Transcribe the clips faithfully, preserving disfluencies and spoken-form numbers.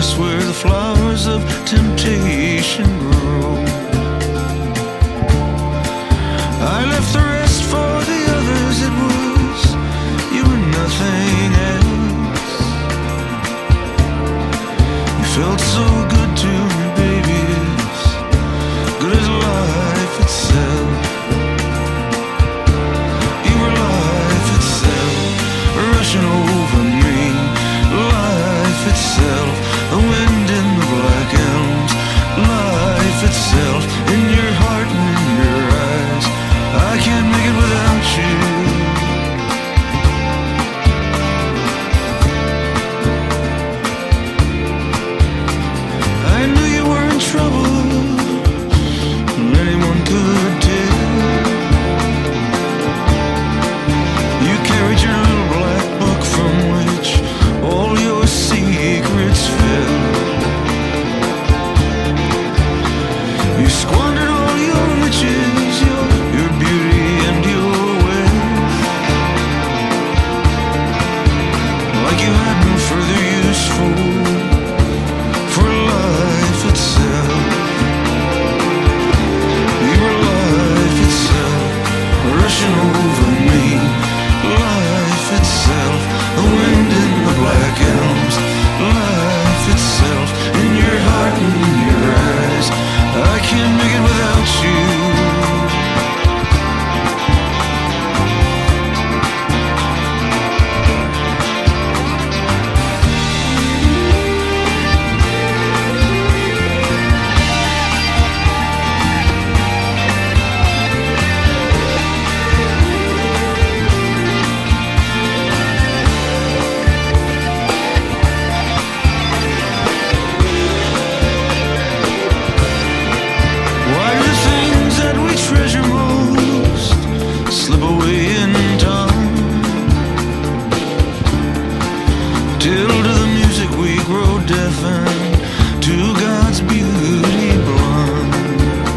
darkness where the flowers of temptation grow. I left the rest for the others. It was you and nothing else. You felt so good to me, baby, as good as life itself. You were life itself, rushing over me. Life itself, the wind in the black elms. Life itself, in your heart and in your eyes. I can't make it without you. I knew you were in trouble, and anyone could tell. You carried your little black book from which all your secrets fell. You squandered all your riches, your, your beauty and your wealth, like you had no further use for, for life itself. You were life itself, rushing over me. Life itself, the wind in the black elms. Life itself, in your heart and in your eyes. I can't make it without you. Why do the things that we treasure most slip away in time? Till to the music we grow deaf and to God's beauty blind.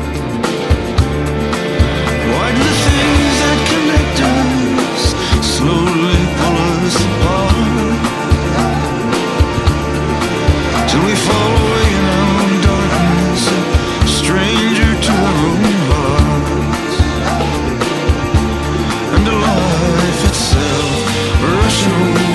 Why do the things that connect us slowly pull us apart, till we fall away in our own darkness, a stranger to our own hearts, and to life itself rushing over